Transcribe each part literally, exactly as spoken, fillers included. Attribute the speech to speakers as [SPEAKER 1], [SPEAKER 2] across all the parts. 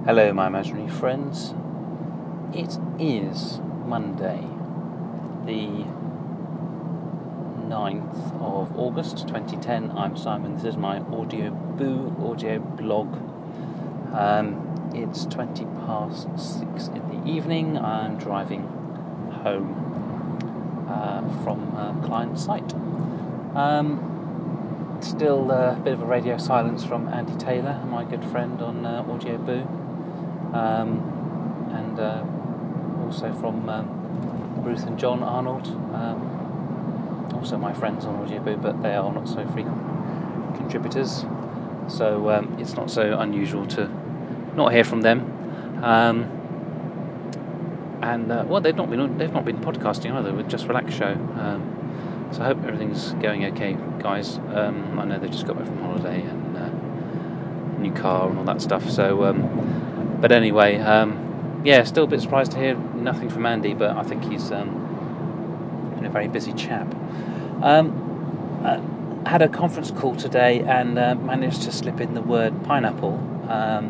[SPEAKER 1] Hello, my imaginary friends. It is Monday, the ninth of August twenty ten. I'm Simon. This is my Audio Boo audio blog. Um, it's twenty past six in the evening. I'm driving home uh, from a client site. Um, still a bit of a radio silence from Andy Taylor, my good friend on uh, Audio Boo. Um, and uh, also from um, Ruth and John Arnold, um, also my friends on Audio Boo, but they are not so frequent contributors, so um, it's not so unusual to not hear from them. Um, and uh, well, they've not been they've not been podcasting either with Just Relax Show. Um, so I hope everything's going okay, guys. Um, I know they've just got back from holiday and uh, new car and all that stuff. So. Um, But anyway, um, yeah, still a bit surprised to hear nothing from Andy, but I think he's um, been a very busy chap. Um, uh, had a conference call today and uh, managed to slip in the word pineapple, um,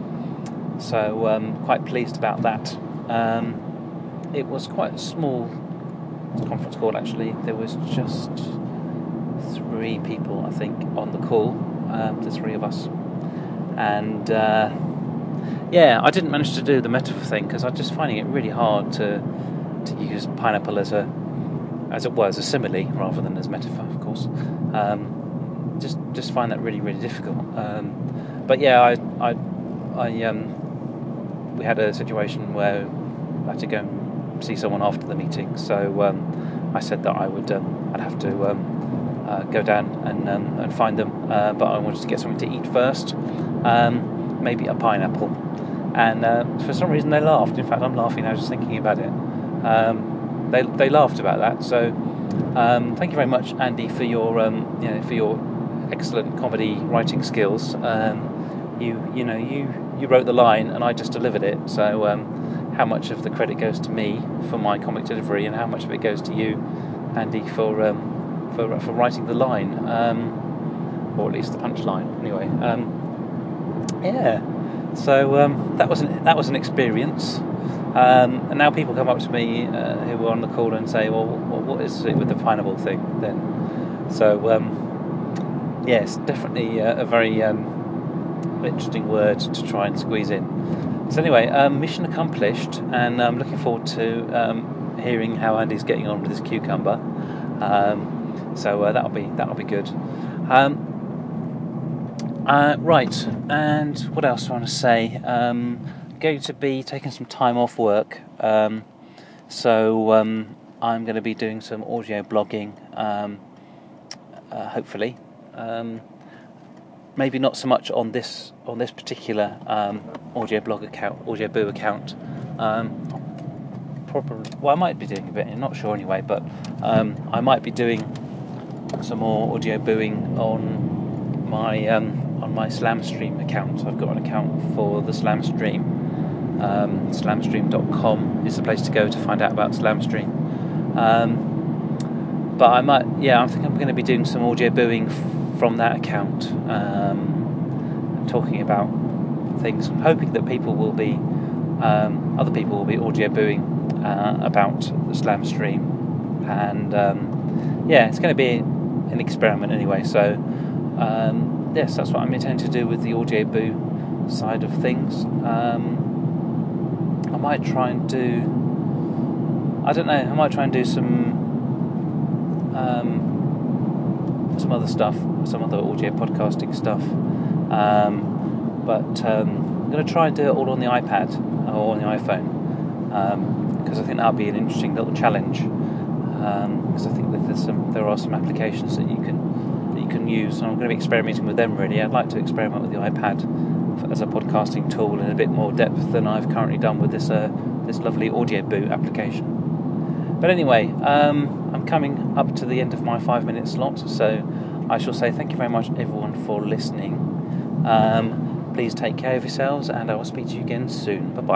[SPEAKER 1] so um, quite pleased about that. Um, it was quite a small conference call, actually. There was just three people, I think, on the call, um, the three of us, and... Uh, Yeah, I didn't manage to do the metaphor thing because I'm just finding it really hard to to use pineapple as a as it was a simile rather than as metaphor, of course. Um, just just find that really really difficult. Um, but yeah, I I I um we had a situation where I had to go and see someone after the meeting, so um, I said that I would um, I'd have to um, uh, go down and um, and find them, uh, but I wanted to get something to eat first, um, maybe a pineapple. And uh, for some reason they laughed. In fact, I'm laughing now just thinking about it. Um, they they laughed about that. So um, thank you very much, Andy, for your um, you know for your excellent comedy writing skills. Um, you you know you, you wrote the line and I just delivered it. So um, how much of the credit goes to me for my comic delivery, and how much of it goes to you, Andy, for um, for for writing the line, um, or at least the punchline. Anyway, um, yeah. So um, that was an, that was an experience, um, and now people come up to me uh, who were on the call and say, "Well, what, what is it with the pineapple thing?" Then, so um, yes, definitely uh, a very um, interesting word to try and squeeze in. So anyway, um, mission accomplished, and I'm looking forward to um, hearing how Andy's getting on with his cucumber. Um, so uh, that'll be that'll be good. Um, Uh, right, and what else do I want to say? Um, going to be taking some time off work, um, so um, I'm going to be doing some audio blogging, um, uh, hopefully. Um, maybe not so much on this on this particular um, audio blog account, Audio Boo account. Um, probably, well, I might be doing a bit. I'm not sure anyway, but um, I might be doing some more audio booing on my. Um, on my Slamstream account. I've got an account for the Slamstream. Um, Slamstream dot com is the place to go to find out about Slamstream. Um, but I might, yeah, I think I'm going to be doing some audio booing f- from that account, um, talking about things. I'm hoping that people will be, um, other people will be audio booing uh, about the Slamstream, and um, yeah, it's going to be an experiment anyway. So. Um, Yes, that's what I'm intending to do with the Audio Boo side of things. Um, I might try and do... I don't know, I might try and do some... Um, some other stuff, some other audio podcasting stuff. Um, but um, I'm going to try and do it all on the iPad or on the iPhone. Because um, I think that would be an interesting little challenge. Because um, I think that there's some, there are some applications that you can... you can use, and I'm going to be experimenting with them really. I'd like to experiment with the iPad as a podcasting tool in a bit more depth than I've currently done with this uh, this lovely Audio Boo application. But anyway, um, I'm coming up to the end of my five minute slot, so I shall say thank you very much everyone for listening. Um, please take care of yourselves, and I will speak to you again soon. Bye bye.